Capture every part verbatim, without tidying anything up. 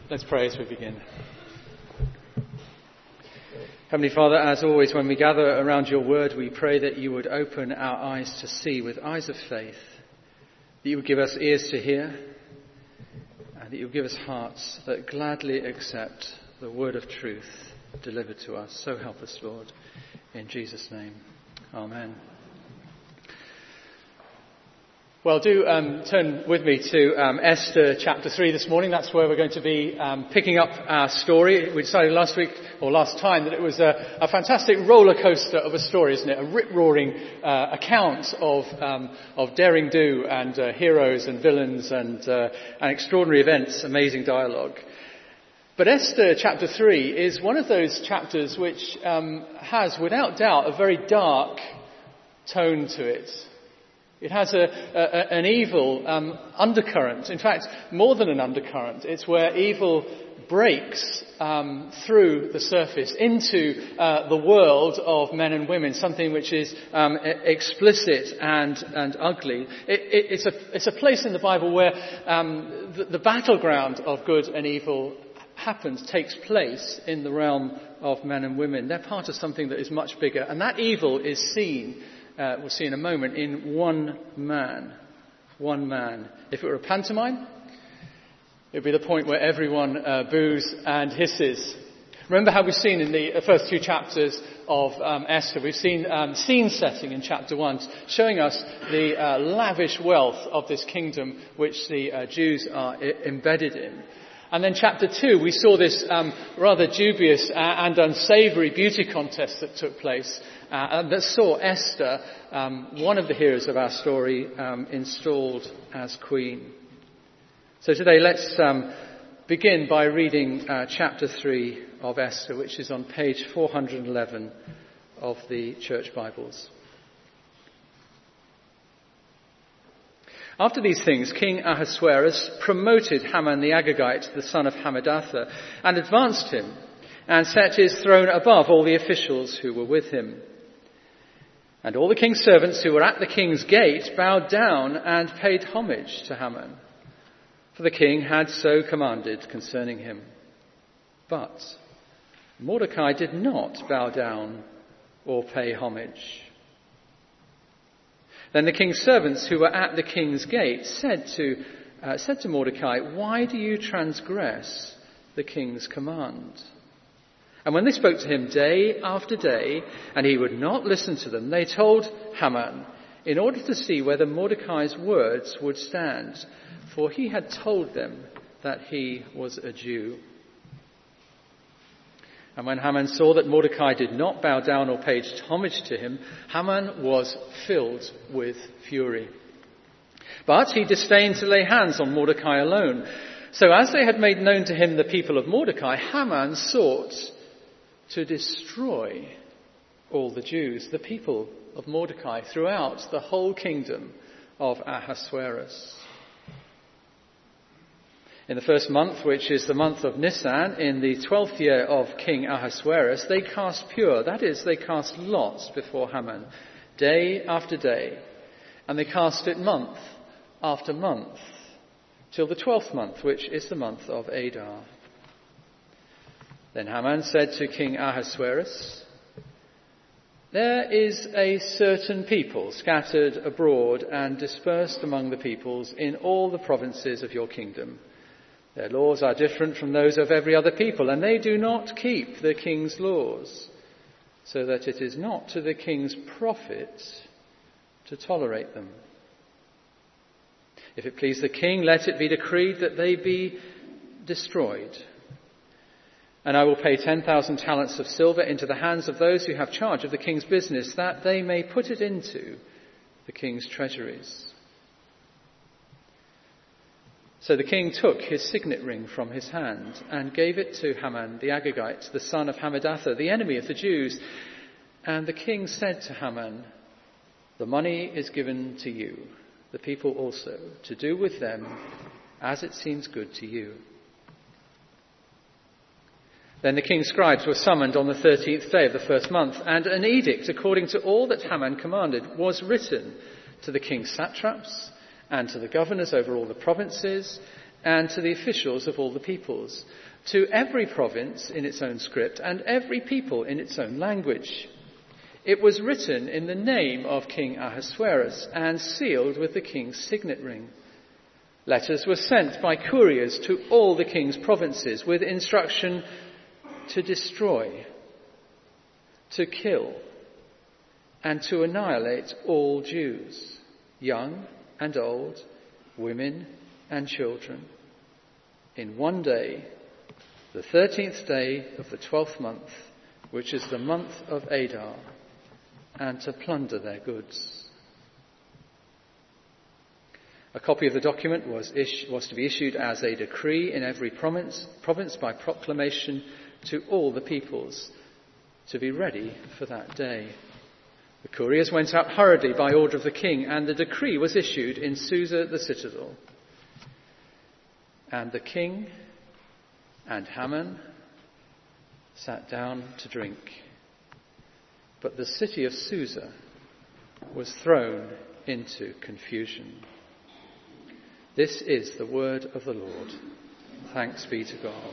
Let's pray as we begin. Heavenly Father, as always, when we gather around your word, we pray that you would open our eyes to see with eyes of faith, that you would give us ears to hear, and that you would give us hearts that gladly accept the word of truth delivered to us. So help us, Lord, in Jesus' name. Amen. Well, do um, turn with me to um, Esther chapter three this morning. That's where we're going to be um, picking up our story. We decided last week, or last time, that it was a, a fantastic roller coaster of a story, isn't it? A rip-roaring uh, account of um, of daring do and uh, heroes and villains and, uh, and extraordinary events, amazing dialogue. But Esther chapter three is one of those chapters which um, has, without doubt, a very dark tone to it. It has a, a, an evil um, undercurrent. In fact, more than an undercurrent. It's where evil breaks um, through the surface into uh, the world of men and women, something which is um, explicit and, and ugly. It, it, it's, a, it's a place in the Bible where um, the, the battleground of good and evil happens, takes place in the realm of men and women. They're part of something that is much bigger. And that evil is seen Uh, we'll see in a moment, in one man. One man. If it were a pantomime, it would be the point where everyone uh, boos and hisses. Remember how we've seen in the first two chapters of um, Esther, we've seen um, scene setting in chapter one, showing us the uh, lavish wealth of this kingdom which the uh, Jews are I- embedded in. And then chapter two, we saw this um, rather dubious and unsavoury beauty contest that took place, uh, that saw Esther, um, one of the heroes of our story, um, installed as queen. So today, let's um, begin by reading uh, chapter three of Esther, which is on page four hundred eleven of the Church Bibles. After these things, King Ahasuerus promoted Haman the Agagite, the son of Hammedatha, and advanced him, and set his throne above all the officials who were with him. And all the king's servants who were at the king's gate bowed down and paid homage to Haman, for the king had so commanded concerning him. But Mordecai did not bow down or pay homage. Then the king's servants who were at the king's gate said to, uh, said to Mordecai, "Why do you transgress the king's command?" And when they spoke to him day after day, and he would not listen to them, they told Haman, in order to see whether Mordecai's words would stand, for he had told them that he was a Jew. And when Haman saw that Mordecai did not bow down or pay homage to him, Haman was filled with fury. But he disdained to lay hands on Mordecai alone. So as they had made known to him the people of Mordecai, Haman sought to destroy all the Jews, the people of Mordecai, throughout the whole kingdom of Ahasuerus. In the first month, which is the month of Nisan, in the twelfth year of King Ahasuerus, they cast pure, that is, they cast lots before Haman, day after day, and they cast it month after month, till the twelfth month, which is the month of Adar. Then Haman said to King Ahasuerus, "There is a certain people scattered abroad and dispersed among the peoples in all the provinces of your kingdom. Their laws are different from those of every other people, and they do not keep the king's laws, so that it is not to the king's profit to tolerate them. If it please the king, let it be decreed that they be destroyed. And I will pay ten thousand talents of silver into the hands of those who have charge of the king's business, that they may put it into the king's treasuries." So the king took his signet ring from his hand and gave it to Haman the Agagite, the son of Hammedatha, the enemy of the Jews. And the king said to Haman, "The money is given to you, the people also, to do with them as it seems good to you." Then the king's scribes were summoned on the thirteenth day of the first month, and an edict according to all that Haman commanded was written to the king's satraps and to the governors over all the provinces, and to the officials of all the peoples, to every province in its own script and every people in its own language. It was written in the name of King Ahasuerus and sealed with the king's signet ring. Letters were sent by couriers to all the king's provinces with instruction to destroy, to kill, and to annihilate all Jews, young and old, women and children, in one day, the thirteenth day of the twelfth month, which is the month of Adar, and to plunder their goods. A copy of the document was, issu- was to be issued as a decree in every province, province by proclamation to all the peoples, to be ready for that day. The couriers went out hurriedly by order of the king, and the decree was issued in Susa the citadel. And the king and Haman sat down to drink. But the city of Susa was thrown into confusion. This is the word of the Lord. Thanks be to God.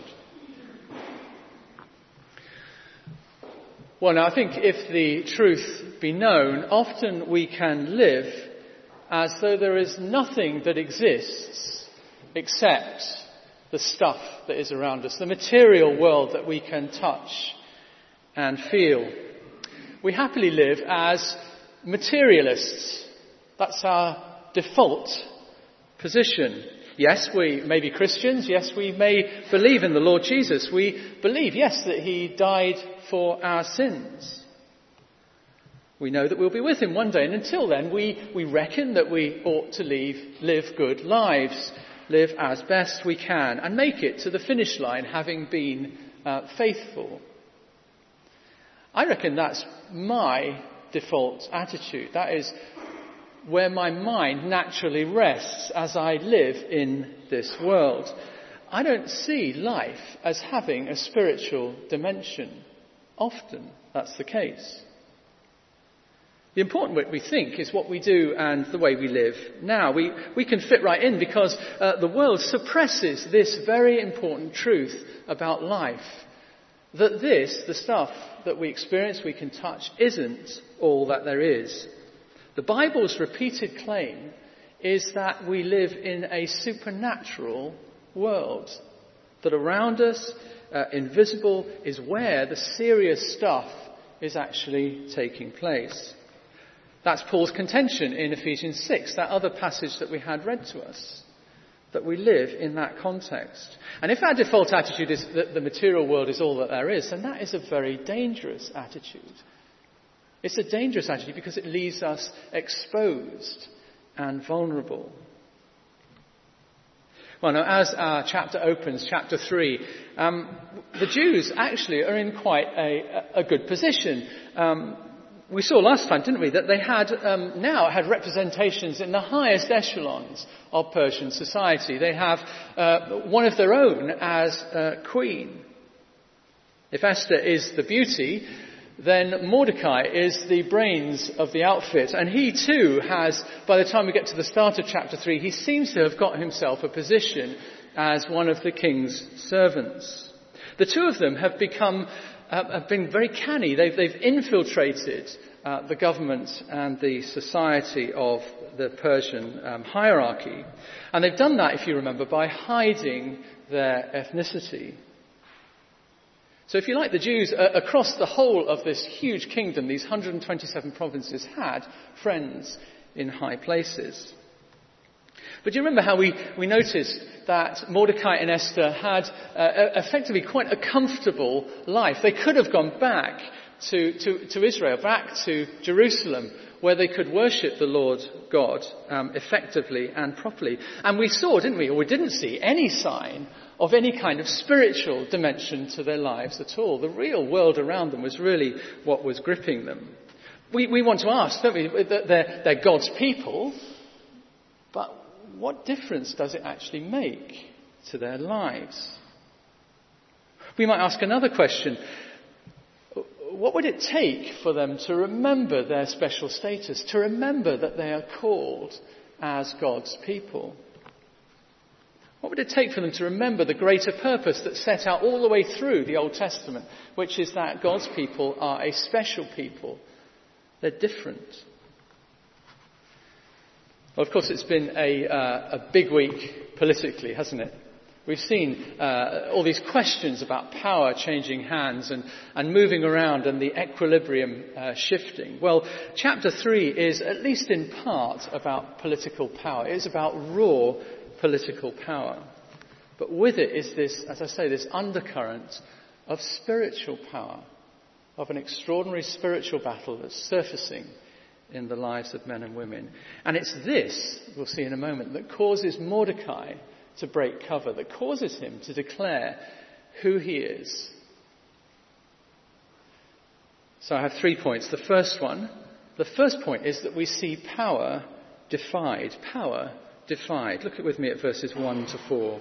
Well, now I think if the truth be known, often we can live as though there is nothing that exists except the stuff that is around us, the material world that we can touch and feel. We happily live as materialists. That's our default position. Yes, we may be Christians. Yes, we may believe in the Lord Jesus. We believe, yes, that he died for our sins. We know that we'll be with him one day. And until then, we, we reckon that we ought to leave, live good lives, live as best we can, and make it to the finish line having been uh, faithful. I reckon that's my default attitude. That is where my mind naturally rests as I live in this world. I don't see life as having a spiritual dimension. Often that's the case. The important what we think is what we do and the way we live now. We, we can fit right in because uh, the world suppresses this very important truth about life. That this, the stuff that we experience, we can touch, isn't all that there is. The Bible's repeated claim is that we live in a supernatural world. That around us, uh, invisible, is where the serious stuff is actually taking place. That's Paul's contention in Ephesians six, that other passage that we had read to us. That we live in that context. And if our default attitude is that the material world is all that there is, then that is a very dangerous attitude. It's a dangerous attitude because it leaves us exposed and vulnerable. Well, now, as our chapter opens, chapter three, um, the Jews actually are in quite a, a good position. Um, we saw last time, didn't we, that they had um, now had representations in the highest echelons of Persian society. They have uh, one of their own as uh, queen. If Esther is the beauty, then Mordecai is the brains of the outfit. And he too has, by the time we get to the start of chapter three, he seems to have got himself a position as one of the king's servants. The two of them have become, uh, have been very canny. They've, they've infiltrated uh, the government and the society of the Persian um, hierarchy. And they've done that, if you remember, by hiding their ethnicity. So if you like, the Jews uh, across the whole of this huge kingdom, these one hundred twenty-seven provinces, had friends in high places. But do you remember how we, we noticed that Mordecai and Esther had uh, effectively quite a comfortable life? They could have gone back to, to, to Israel, back to Jerusalem, where they could worship the Lord God um, effectively and properly. And we saw, didn't we, or we didn't see any sign of any kind of spiritual dimension to their lives at all. The real world around them was really what was gripping them. We, we want to ask, don't we, that they're, they're God's people, but what difference does it actually make to their lives? We might ask another question. What would it take for them to remember their special status, to remember that they are called as God's people? What would it take for them to remember the greater purpose that's set out all the way through the Old Testament, which is that God's people are a special people. They're different. Well, of course, it's been a, uh, a big week politically, hasn't it? We've seen uh, all these questions about power changing hands and, and moving around and the equilibrium uh, shifting. Well, chapter three is, at least in part, about political power. It is about raw political power. But with it is this, as I say, this undercurrent of spiritual power, of an extraordinary spiritual battle that's surfacing in the lives of men and women. And it's this, we'll see in a moment, that causes Mordecai to break cover, that causes him to declare who he is. So I have three points. The first one, the first point is that we see power defied. Power defied. Look with me at verses one to four.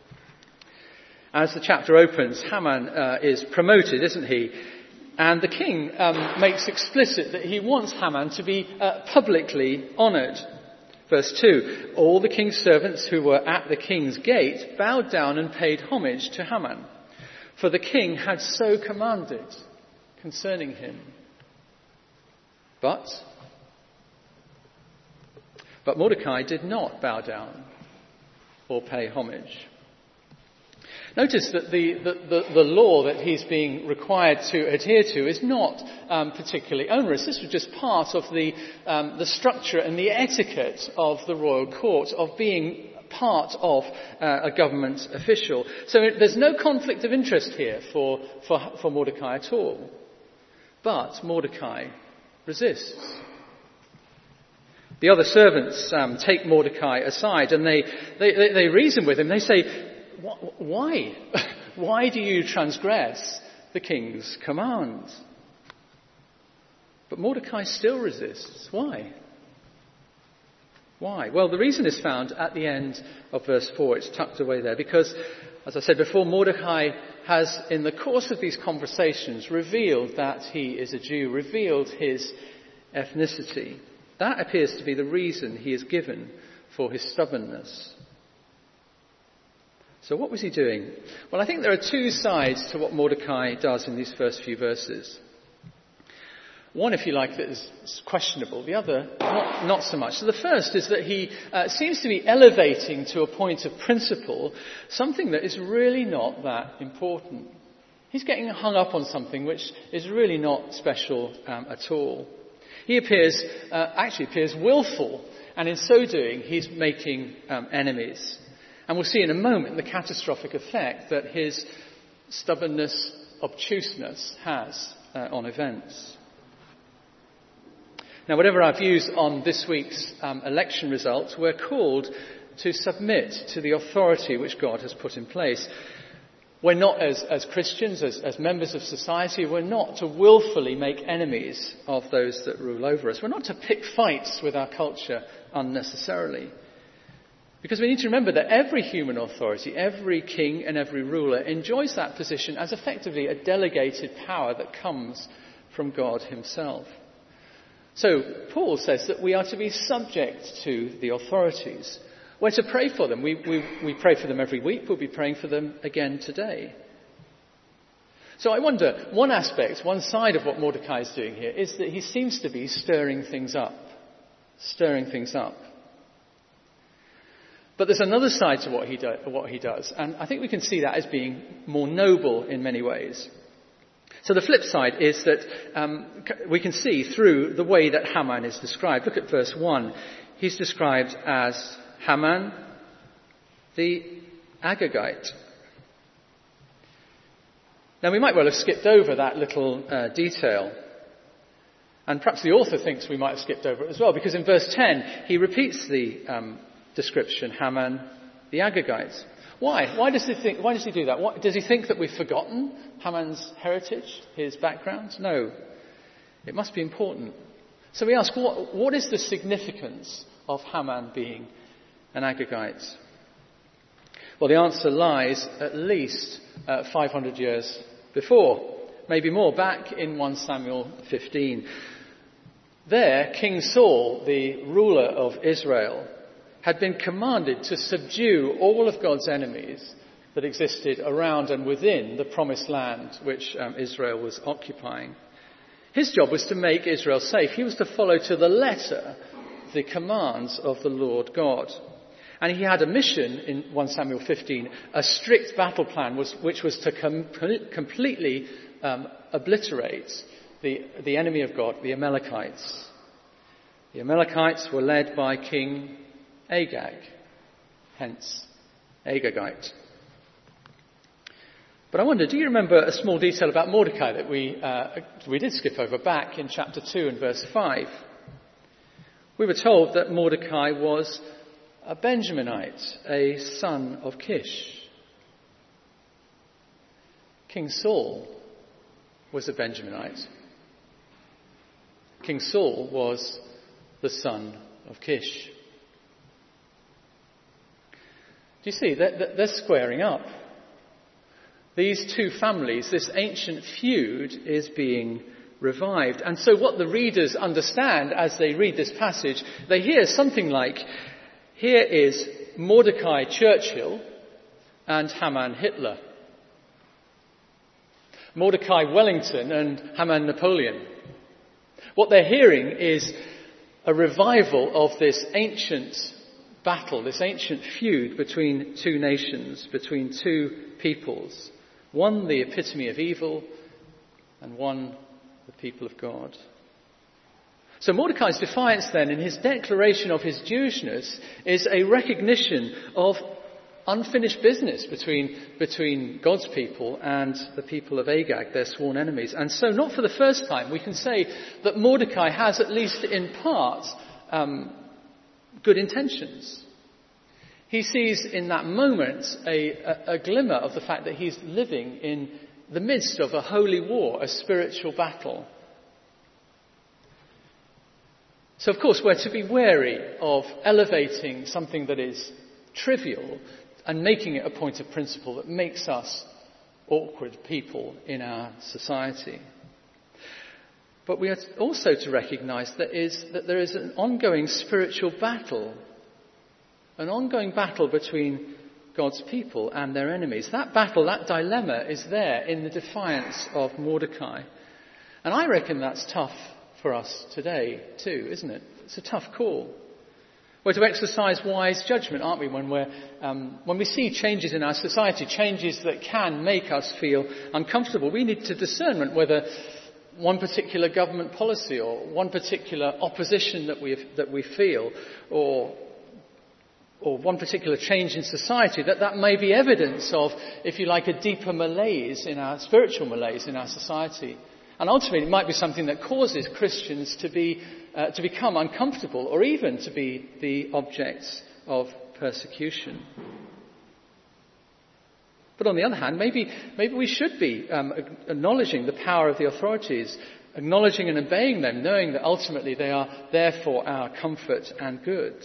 As the chapter opens, Haman uh, is promoted, isn't he? And the king um, makes explicit that he wants Haman to be uh, publicly honoured. Verse two, all the king's servants who were at the king's gate bowed down and paid homage to Haman, for the king had so commanded concerning him. But, but Mordecai did not bow down or pay homage. Notice that the, the, the, the law that he's being required to adhere to is not um, particularly onerous. This was just part of the, um, the structure and the etiquette of the royal court, of being part of uh, a government official. So it, there's no conflict of interest here for, for, for Mordecai at all. But Mordecai resists. The other servants um, take Mordecai aside and they, they, they, they reason with him. They say, why? Why do you transgress the king's command? But Mordecai still resists. Why? Why? Well, the reason is found at the end of verse four. It's tucked away there because, as I said before, Mordecai has, in the course of these conversations, revealed that he is a Jew, revealed his ethnicity. That appears to be the reason he is given for his stubbornness. So what was he doing? Well, I think there are two sides to what Mordecai does in these first few verses. One, if you like, that is questionable. The other, not, not so much. So the first is that he uh, seems to be elevating to a point of principle something that is really not that important. He's getting hung up on something which is really not special um, at all. He appears, uh, actually appears willful, and in so doing, he's making um, enemies. And we'll see in a moment the catastrophic effect that his stubbornness, obtuseness has uh, on events. Now, whatever our views on this week's um, election results, we're called to submit to the authority which God has put in place. We're not, as, as Christians, as, as members of society, we're not to willfully make enemies of those that rule over us. We're not to pick fights with our culture unnecessarily. Because we need to remember that every human authority, every king and every ruler enjoys that position as effectively a delegated power that comes from God himself. So Paul says that we are to be subject to the authorities. We're to pray for them. We, we, we pray for them every week. We'll be praying for them again today. So I wonder, one aspect, one side of what Mordecai is doing here is that he seems to be stirring things up. Stirring things up. But there's another side to what he, do, what he does, and I think we can see that as being more noble in many ways. So the flip side is that um, we can see through the way that Haman is described. Look at verse one. He's described as Haman the Agagite. Now we might well have skipped over that little uh, detail. And perhaps the author thinks we might have skipped over it as well, because in verse ten he repeats the um, description, Haman the Agagite. Why? Why does he think? Why does he do that? What, does he think that we've forgotten Haman's heritage, his background? No. It must be important. So we ask, what, what is the significance of Haman being an Agagite? Well, the answer lies at least uh, five hundred years before, maybe more, back in First Samuel fifteen. There, King Saul, the ruler of Israel, had been commanded to subdue all of God's enemies that existed around and within the promised land which um, Israel was occupying. His job was to make Israel safe. He was to follow to the letter the commands of the Lord God. And he had a mission in First Samuel fifteen, a strict battle plan was, which was to com- completely um, obliterate the, the enemy of God, the Amalekites. The Amalekites were led by King Agag, hence Agagite. But I wonder, do you remember a small detail about Mordecai that we uh, we did skip over back in chapter two and verse five? We were told that Mordecai was a Benjaminite, a son of Kish. King Saul was a Benjaminite. King Saul was the son of Kish. Do you see? They're, they're squaring up. These two families, this ancient feud is being revived. And so what the readers understand as they read this passage, they hear something like, here is Mordecai Churchill and Haman Hitler. Mordecai Wellington and Haman Napoleon. What they're hearing is a revival of this ancient battle, this ancient feud between two nations, between two peoples. One the epitome of evil, and one the people of God. So Mordecai's defiance then, in his declaration of his Jewishness, is a recognition of unfinished business between, between God's people and the people of Agag, their sworn enemies. And so not for the first time, we can say that Mordecai has, at least in part, um, good intentions. He sees in that moment a, a, a glimmer of the fact that he's living in the midst of a holy war, a spiritual battle. So, of course, we're to be wary of elevating something that is trivial and making it a point of principle that makes us awkward people in our society. But we are also to recognise that, is, that there is an ongoing spiritual battle, an ongoing battle between God's people and their enemies. That battle, that dilemma is there in the defiance of Mordecai. And I reckon that's tough for us today too, isn't it? It's a tough call. We're to exercise wise judgment, aren't we, when we're um, when we see changes in our society, changes that can make us feel uncomfortable. We need to discernment whether one particular government policy or one particular opposition that we that we feel, or or one particular change in society, that that may be evidence of, if you like, a deeper malaise in our spiritual malaise in our society. And ultimately, it might be something that causes Christians to be uh, to become uncomfortable, or even to be the objects of persecution. But on the other hand, maybe maybe we should be um, acknowledging the power of the authorities, acknowledging and obeying them, knowing that ultimately they are there for our comfort and good.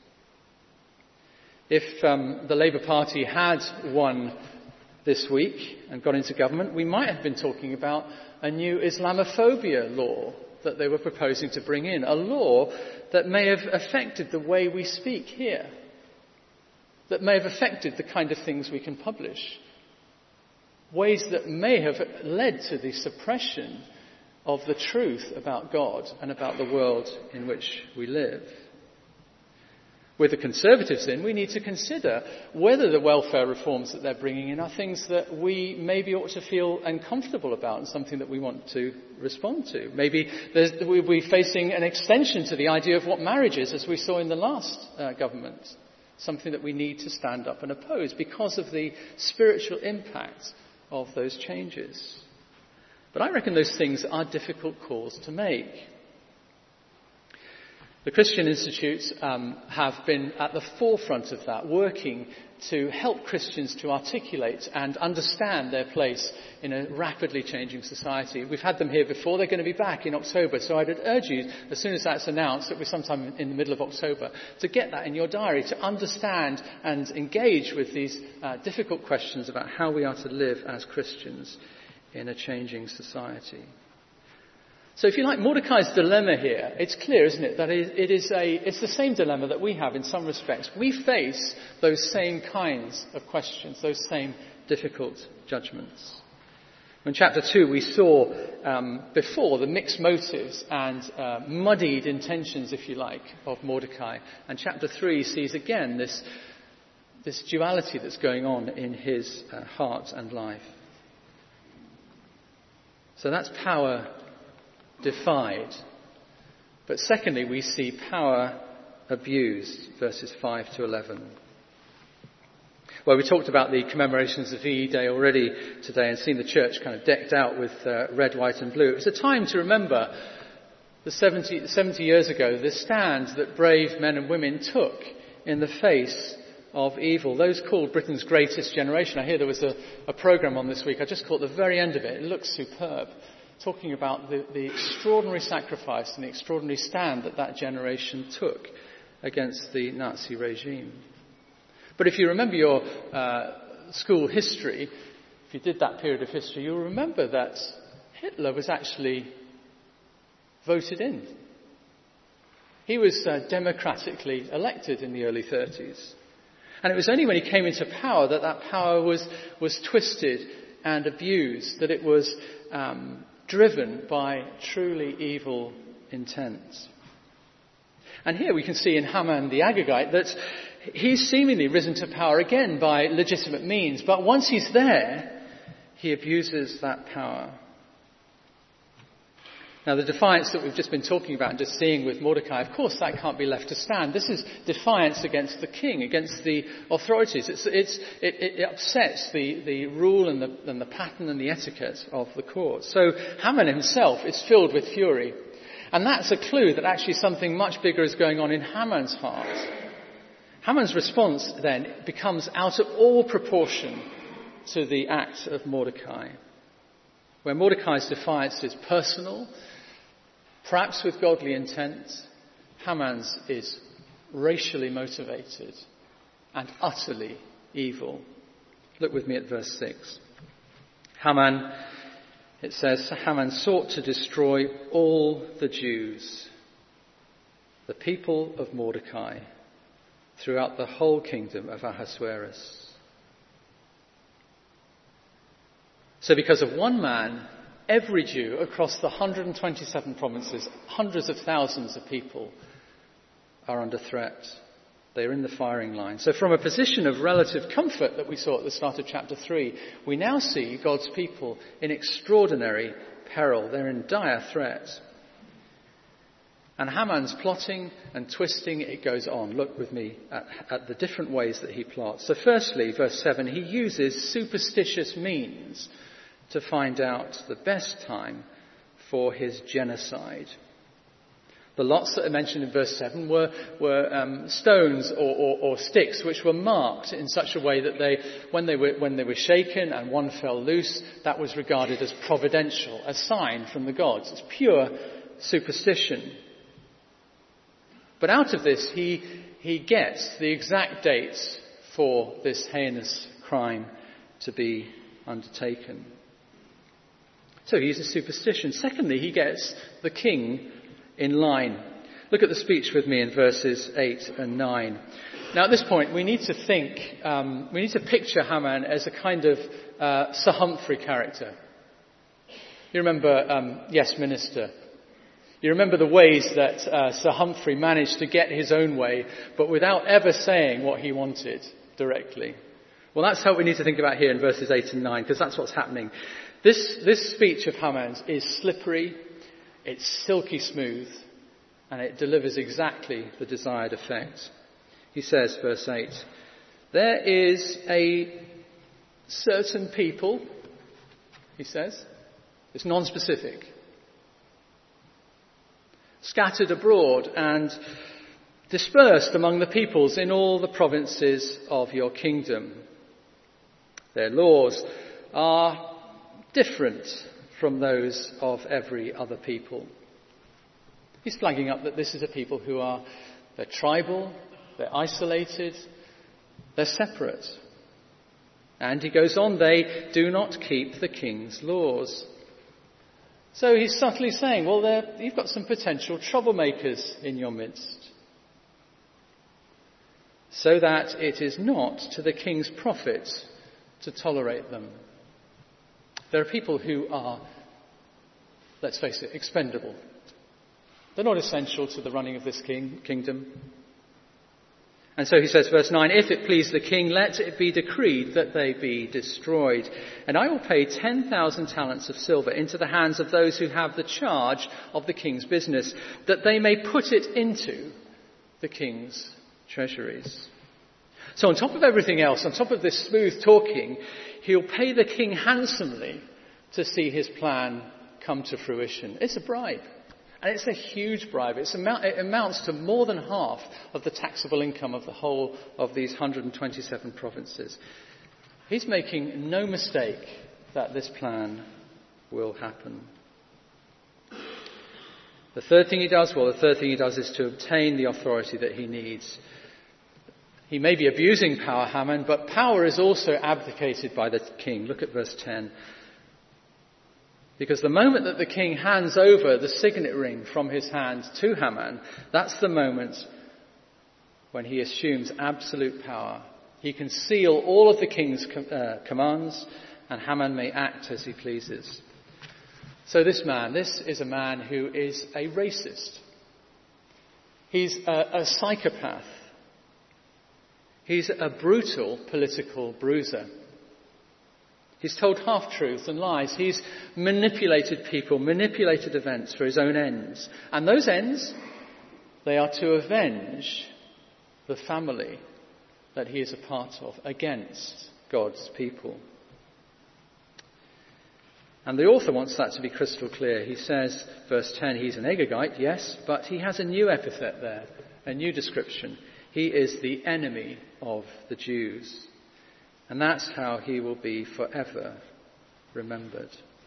If um, the Labour Party had won this week and got into government, we might have been talking about a new Islamophobia law that they were proposing to bring in, a law that may have affected the way we speak here, that may have affected the kind of things we can publish, ways that may have led to the suppression of the truth about God and about the world in which we live. With the Conservatives in, we need to consider whether the welfare reforms that they're bringing in are things that we maybe ought to feel uncomfortable about and something that we want to respond to. Maybe there's, we'll be facing an extension to the idea of what marriage is, as we saw in the last uh, government, something that we need to stand up and oppose because of the spiritual impact of those changes. But I reckon those things are difficult calls to make. The Christian Institutes um, have been at the forefront of that, working to help Christians to articulate and understand their place in a rapidly changing society. We've had them here before. They're going to be back in October. So I'd urge you, as soon as that's announced, it was sometime in the middle of October, to get that in your diary, to understand and engage with these uh, difficult questions about how we are to live as Christians in a changing society. So if you like, Mordecai's dilemma here, it's clear, isn't it, that it is a, it's the same dilemma that we have in some respects. We face those same kinds of questions, those same difficult judgments. In chapter two, we saw um, before the mixed motives and uh, muddied intentions, if you like, of Mordecai. And chapter three sees again this, this duality that's going on in his uh, heart and life. So that's power defied. But secondly, we see power abused, verses five to eleven. Well, we talked about the commemorations of V E Day already today and seen the church kind of decked out with uh, red, white and blue. It was a time to remember the seventy, seventy years ago, the stand that brave men and women took in the face of evil. Those called Britain's Greatest Generation. I hear there was a, a programme on this week. I just caught the very end of it. It looks superb. Talking about the, the extraordinary sacrifice and the extraordinary stand that that generation took against the Nazi regime. But if you remember your uh, school history, if you did that period of history, you'll remember that Hitler was actually voted in. He was uh, democratically elected in the early thirties. And it was only when he came into power that that power was, was twisted and abused, that it was um, driven by truly evil intent. And here we can see in Haman the Agagite that he's seemingly risen to power again by legitimate means, but once he's there, he abuses that power. Now, the defiance that we've just been talking about and just seeing with Mordecai, of course, that can't be left to stand. This is defiance against the king, against the authorities. It's, it's, it, it upsets the, the rule and the, and the pattern and the etiquette of the court. So Haman himself is filled with fury. And that's a clue that actually something much bigger is going on in Haman's heart. Haman's response then becomes out of all proportion to the act of Mordecai. Where Mordecai's defiance is personal, perhaps with godly intent, Haman's is racially motivated and utterly evil. Look with me at verse six. Haman, it says, Haman sought to destroy all the Jews, the people of Mordecai, throughout the whole kingdom of Ahasuerus. So because of one man, every Jew across the one hundred twenty-seven provinces, hundreds of thousands of people are under threat. They're in the firing line. So from a position of relative comfort that we saw at the start of chapter three, we now see God's people in extraordinary peril. They're in dire threat. And Haman's plotting and twisting, it goes on. Look with me at, at the different ways that he plots. So firstly, verse seven, he uses superstitious means to find out the best time for his genocide. The lots that are mentioned in verse seven were, were um, stones or, or, or sticks which were marked in such a way that they, when they were when they were shaken and one fell loose, that was regarded as providential, a sign from the gods. It's pure superstition. But out of this, he he gets the exact dates for this heinous crime to be undertaken. So he uses superstition. Secondly, he gets the king in line. Look at the speech with me in verses eight and nine. Now at this point we need to think, um, we need to picture Haman as a kind of uh, Sir Humphrey character. You remember um, Yes Minister? You remember the ways that uh, Sir Humphrey managed to get his own way, but without ever saying what he wanted directly. Well, that's how we need to think about here in verses eight and nine, because that's what's happening. This, this speech of Haman's is slippery, it's silky smooth, and it delivers exactly the desired effect. He says, verse eight, there is a certain people, he says, it's non-specific, scattered abroad and dispersed among the peoples in all the provinces of your kingdom. Their laws are different from those of every other people. He's flagging up that this is a people who are, they're tribal, they're isolated, they're separate. And he goes on, they do not keep the king's laws. So he's subtly saying, well, there, you've got some potential troublemakers in your midst. So that it is not to the king's profit to tolerate them. There are people who are, let's face it, expendable. They're not essential to the running of this king, kingdom. And so he says, verse nine, if it please the king, let it be decreed that they be destroyed. And I will pay ten thousand talents of silver into the hands of those who have the charge of the king's business, that they may put it into the king's treasuries. So on top of everything else, on top of this smooth talking, he'll pay the king handsomely to see his plan come to fruition. It's a bribe. And it's a huge bribe. It's amount, it amounts to more than half of the taxable income of the whole of these one hundred twenty-seven provinces. He's making no mistake that this plan will happen. The third thing he does, well, the third thing he does is to obtain the authority that he needs. He may be abusing power, Haman, but power is also abdicated by the king. Look at verse ten. Because the moment that the king hands over the signet ring from his hand to Haman, that's the moment when he assumes absolute power. He can seal all of the king's com- uh, commands, and Haman may act as he pleases. So this man, this is a man who is a racist. He's a, a psychopath. He's a brutal political bruiser. He's told half-truths and lies. He's manipulated people, manipulated events for his own ends. And those ends, they are to avenge the family that he is a part of against God's people. And the author wants that to be crystal clear. He says, verse ten, he's an Agagite, yes, but he has a new epithet there, a new description. He is the enemy of the Jews. And that's how he will be forever remembered.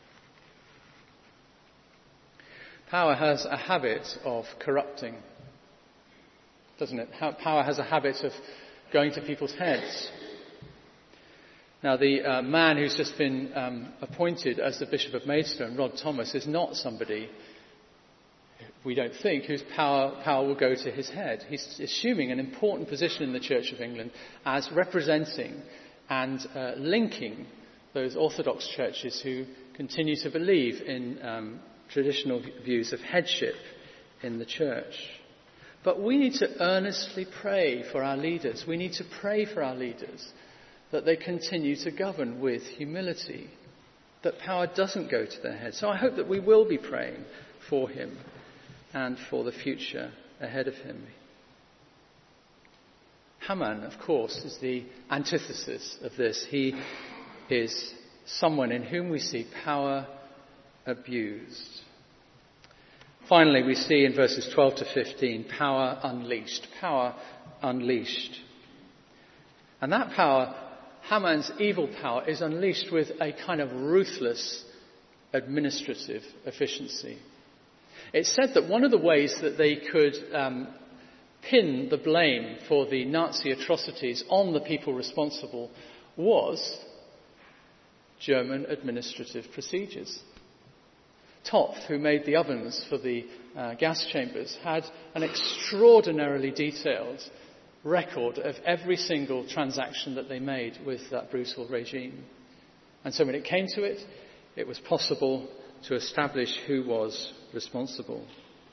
Power has a habit of corrupting, doesn't it? Power has a habit of going to people's heads. Now, the uh, man who's just been um, appointed as the Bishop of Maidstone, Rod Thomas, is not somebody, we don't think, whose power, power will go to his head. He's assuming an important position in the Church of England as representing and uh, linking those Orthodox churches who continue to believe in um, traditional views of headship in the church. But we need to earnestly pray for our leaders. We need to pray for our leaders that they continue to govern with humility, that power doesn't go to their head. So I hope that we will be praying for him and for the future ahead of him. Haman, of course, is the antithesis of this. He is someone in whom we see power abused. Finally, we see in verses twelve to fifteen, power unleashed. Power unleashed. And that power, Haman's evil power, is unleashed with a kind of ruthless administrative efficiency. It's said that one of the ways that they could um, pin the blame for the Nazi atrocities on the people responsible was German administrative procedures. Topf, who made the ovens for the uh, gas chambers, had an extraordinarily detailed record of every single transaction that they made with that brutal regime. And so when it came to it, it was possible to establish who was responsible.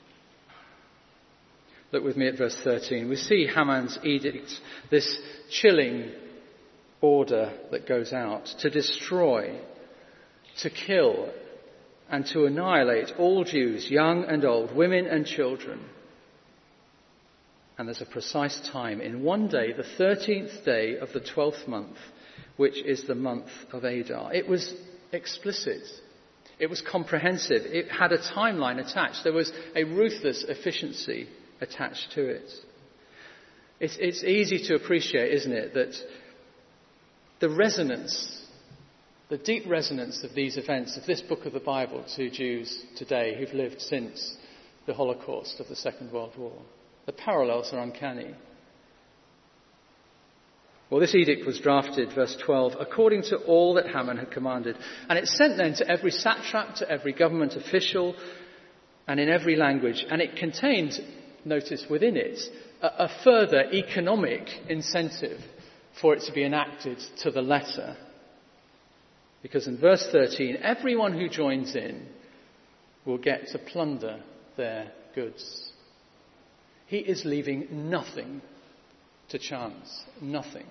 Look with me at verse thirteen. We see Haman's edict, this chilling order that goes out to destroy, to kill, and to annihilate all Jews, young and old, women and children. And there's a precise time. In one day, the thirteenth day of the twelfth month, which is the month of Adar. It was explicit. It was comprehensive. It had a timeline attached. There was a ruthless efficiency attached to it. It's, it's easy to appreciate, isn't it, that the resonance, the deep resonance of these events, of this book of the Bible to Jews today who've lived since the Holocaust of the Second World War, the parallels are uncanny. Well, this edict was drafted, verse twelve, according to all that Haman had commanded. And it's sent then to every satrap, to every government official, and in every language. And it contained, notice within it, a, a further economic incentive for it to be enacted to the letter. Because in verse thirteen, everyone who joins in will get to plunder their goods. He is leaving nothing to chance. Nothing.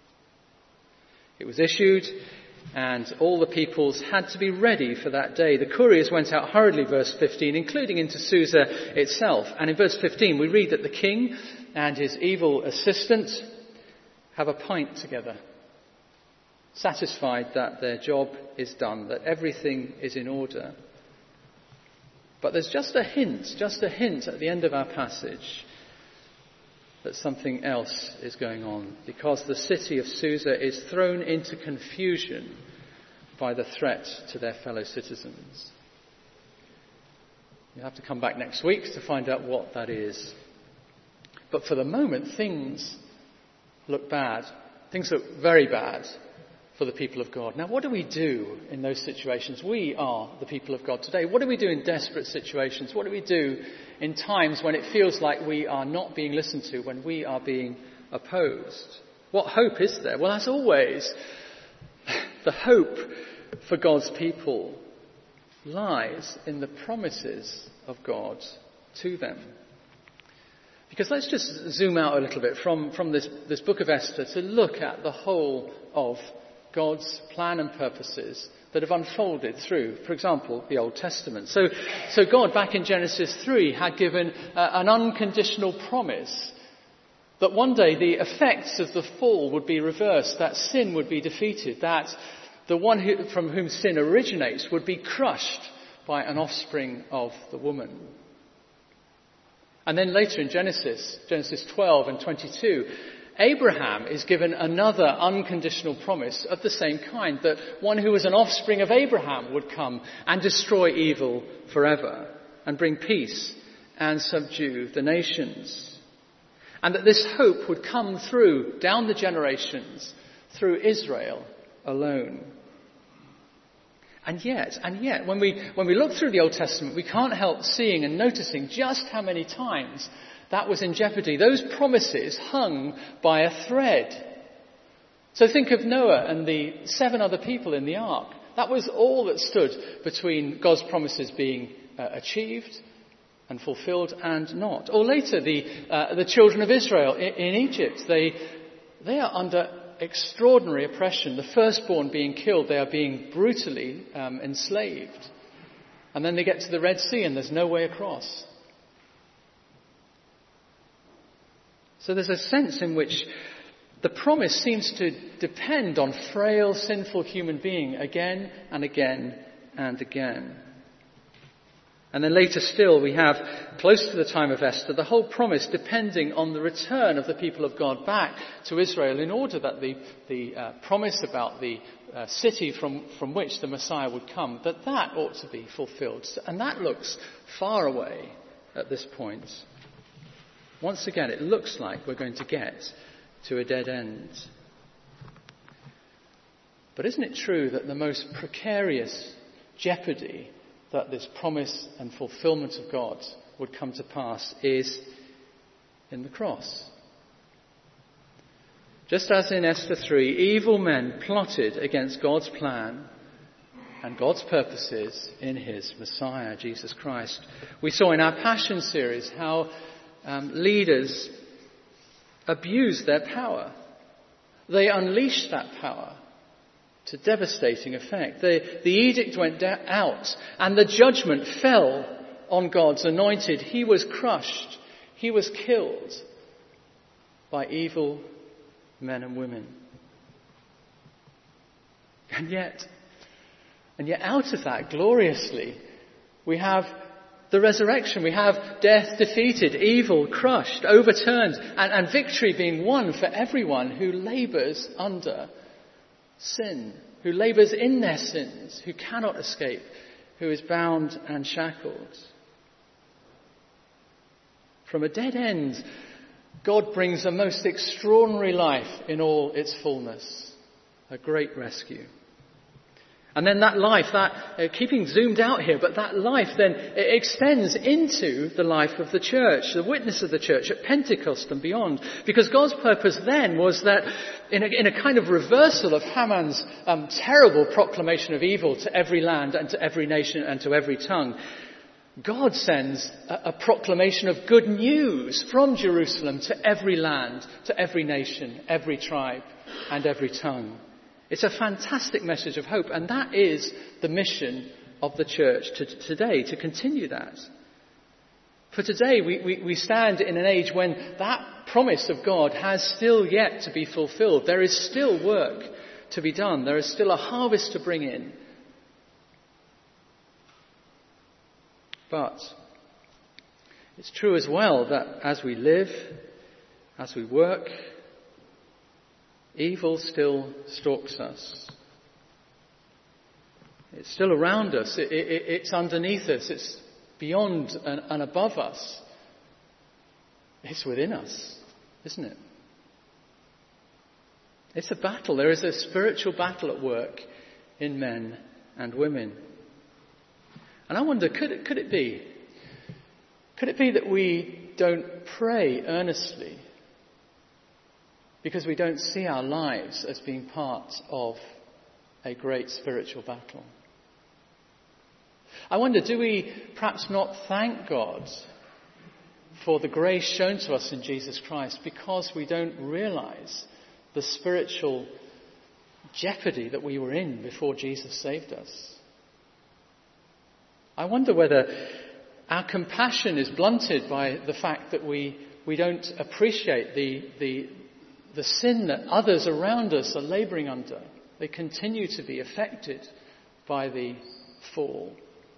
It was issued, and all the peoples had to be ready for that day. The couriers went out hurriedly, verse fifteen, including into Susa itself. And in verse fifteen, we read that the king and his evil assistant have a pint together, satisfied that their job is done, that everything is in order. But there's just a hint, just a hint at the end of our passage that something else is going on, because the city of Susa is thrown into confusion by the threat to their fellow citizens. You'll have to come back next week to find out what that is. But for the moment, things look bad. Things look very bad for the people of God. Now, what do we do in those situations? We are the people of God today. What do we do in desperate situations? What do we do in times when it feels like we are not being listened to, when we are being opposed? What hope is there? Well, as always, the hope for God's people lies in the promises of God to them. Because let's just zoom out a little bit from, from this, this book of Esther to look at the whole of God's plan and purposes that have unfolded through, for example, the Old Testament. So, so God, back in Genesis three, had given uh, an unconditional promise that one day the effects of the fall would be reversed, that sin would be defeated, that the one who, from whom sin originates would be crushed by an offspring of the woman. And then later in Genesis, Genesis twelve and twenty-two, Abraham is given another unconditional promise of the same kind, that one who was an offspring of Abraham would come and destroy evil forever and bring peace and subdue the nations. And that this hope would come through, down the generations, through Israel alone. And yet, and yet, when we, when we look through the Old Testament, we can't help seeing and noticing just how many times that was in jeopardy. Those promises hung by a thread. So think of Noah and the seven other people in the ark. That was all that stood between God's promises being uh, achieved and fulfilled and not. Or later, the uh, the children of Israel in, in Egypt. They they are under extraordinary oppression. The firstborn being killed, they are being brutally um, enslaved. And then they get to the Red Sea and there's no way across. So there's a sense in which the promise seems to depend on frail, sinful human being again and again and again. And then later still we have, close to the time of Esther, the whole promise depending on the return of the people of God back to Israel in order that the, the uh, promise about the uh, city from, from which the Messiah would come, that that ought to be fulfilled. And that looks far away at this point. Once again, it looks like we're going to get to a dead end. But isn't it true that the most precarious jeopardy that this promise and fulfillment of God would come to pass is in the cross? Just as in Esther three, evil men plotted against God's plan and God's purposes in his Messiah, Jesus Christ. We saw in our Passion series how Um, leaders abused their power. They unleashed that power to devastating effect. The, the edict went da- out and the judgment fell on God's anointed. He was crushed. He was killed by evil men and women. And yet, and yet out of that, gloriously, we have the resurrection. We have death defeated, evil crushed, overturned, and, and victory being won for everyone who labours under sin, who labours in their sins, who cannot escape, who is bound and shackled. From a dead end God brings a most extraordinary life in all its fullness. A great rescue. And then that life, that uh, keeping zoomed out here, but that life then it extends into the life of the church, the witness of the church at Pentecost and beyond. Because God's purpose then was that in a, in a kind of reversal of Haman's um, terrible proclamation of evil to every land and to every nation and to every tongue, God sends a, a proclamation of good news from Jerusalem to every land, to every nation, every tribe and every tongue. It's a fantastic message of hope, and that is the mission of the church to, today, to continue that. For today, we, we, we stand in an age when that promise of God has still yet to be fulfilled. There is still work to be done. There is still a harvest to bring in. But it's true as well that as we live, as we work, evil still stalks us. It's still around us. It, it, it's underneath us. It's beyond and, and above us. It's within us, isn't it? It's a battle. There is a spiritual battle at work in men and women. And I wonder, could it, could it be? Could it be that we don't pray earnestly because we don't see our lives as being part of a great spiritual battle? I wonder, do we perhaps not thank God for the grace shown to us in Jesus Christ because we don't realize the spiritual jeopardy that we were in before Jesus saved us? I wonder whether our compassion is blunted by the fact that we, we don't appreciate the, the, the sin that others around us are labouring under. They continue to be affected by the fall.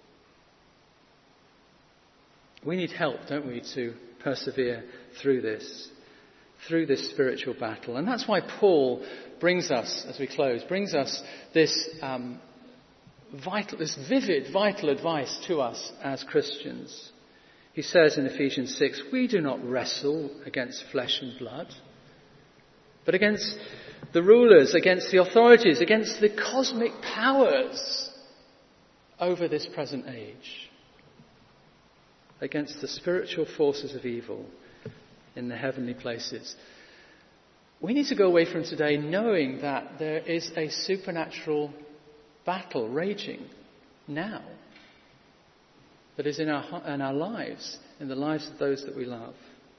We need help, don't we, to persevere through this, through this spiritual battle. And that's why Paul brings us, as we close, brings us this um, vital, this vivid, vital advice to us as Christians. He says in Ephesians six, we do not wrestle against flesh and blood, but against the rulers, against the authorities, against the cosmic powers over this present age, against the spiritual forces of evil in the heavenly places. We need to go away from today knowing that there is a supernatural battle raging now that is in our, in our lives, in the lives of those that we love.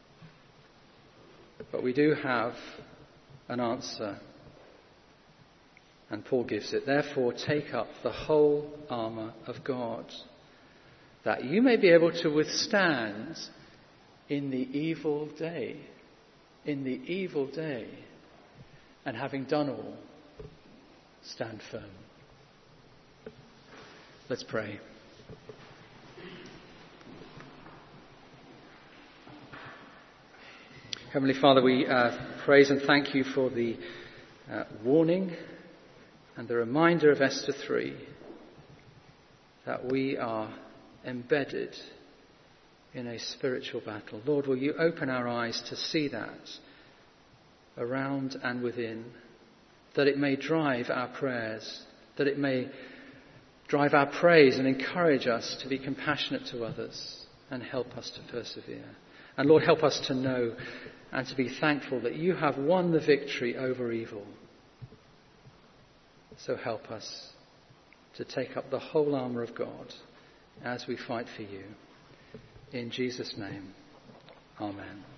But we do have an answer, and Paul gives it. Therefore, take up the whole armour of God, that you may be able to withstand in the evil day. In the evil day. And having done all, stand firm. Let's pray. Heavenly Father, we uh, praise and thank you for the uh, warning and the reminder of Esther three that we are embedded in a spiritual battle. Lord, will you open our eyes to see that around and within, that it may drive our prayers, that it may drive our praise and encourage us to be compassionate to others and help us to persevere. And Lord, help us to know and to be thankful that you have won the victory over evil. So help us to take up the whole armour of God as we fight for you. In Jesus' name, amen.